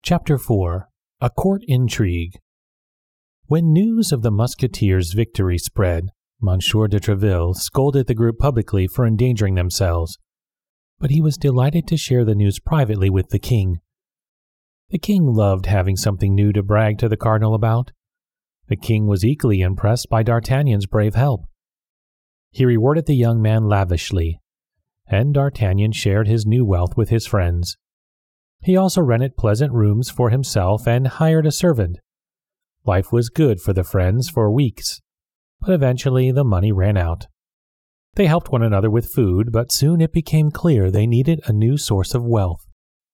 Chapter 4. A Court Intrigue. When news of the Musketeers' victory spread, Monsieur de Treville scolded the group publicly for endangering themselves, but he was delighted to share the news privately with the king. The king loved having something new to brag to the cardinal about. The king was equally impressed by D'Artagnan's brave help. He rewarded the young man lavishly, and D'Artagnan shared his new wealth with his friends. He also rented pleasant rooms for himself and hired a servant. Life was good for the friends for weeks, but eventually the money ran out. They helped one another with food, but soon it became clear they needed a new source of wealth.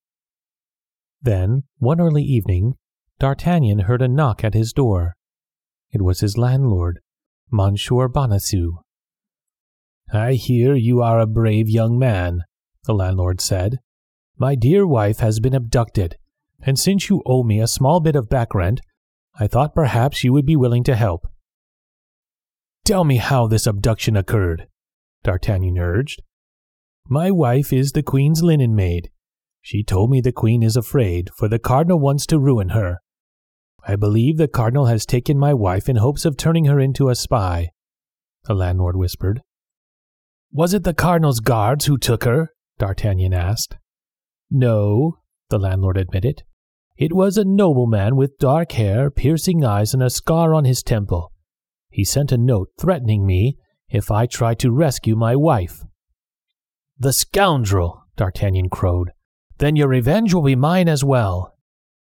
Then, one early evening, D'Artagnan heard a knock at his door. It was his landlord, Monsieur Bonacieux. "I hear you are a brave young man," the landlord said. "My dear wife has been abducted, and since you owe me a small bit of back rent, I thought perhaps you would be willing to help." "Tell me how this abduction occurred," D'Artagnan urged. "My wife is the Queen's linen maid. She told me the Queen is afraid, for the Cardinal wants to ruin her. I believe the Cardinal has taken my wife in hopes of turning her into a spy," the landlord whispered. "Was it the Cardinal's guards who took her?" D'Artagnan asked. "No," the landlord admitted. "It was a nobleman with dark hair, piercing eyes, and a scar on his temple. He sent a note threatening me if I tried to rescue my wife." "The scoundrel!" D'Artagnan crowed. "Then your revenge will be mine as well."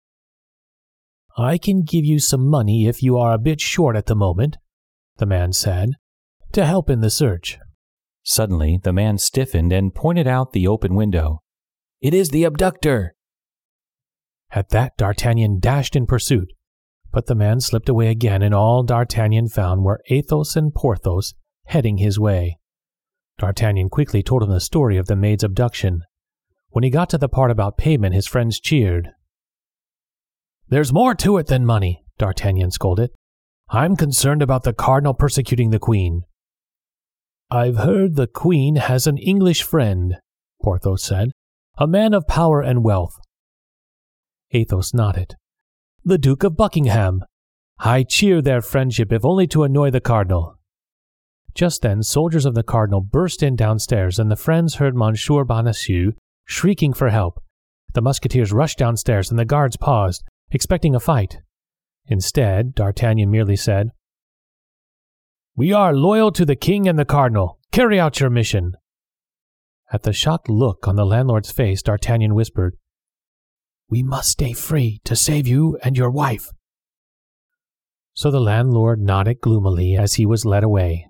"I can give you some money if you are a bit short at the moment," the man said, "to help in the search." Suddenly, the man stiffened and pointed out the open window. "It is the abductor!" At that, D'Artagnan dashed in pursuit, but the man slipped away again, and all D'Artagnan found were Athos and Porthos heading his way. D'Artagnan quickly told him the story of the maid's abduction. When he got to the part about payment, his friends cheered. "There's more to it than money," D'Artagnan scolded. "I'm concerned about the Cardinal persecuting the Queen." "I've heard the Queen has an English friend," Porthos said, "a man of power and wealth." Athos nodded. "The Duke of Buckingham. I cheer their friendship if only to annoy the Cardinal." Just then, soldiers of the Cardinal burst in downstairs, and the friends heard Monsieur Bonacieux shrieking for help. The Musketeers rushed downstairs, and the guards paused, expecting a fight. Instead, D'Artagnan merely said, "We are loyal to the king and the Cardinal. Carry out your mission." At the shocked look on the landlord's face, D'Artagnan whispered, "We must stay free to save you and your wife." So the landlord nodded gloomily as he was led away.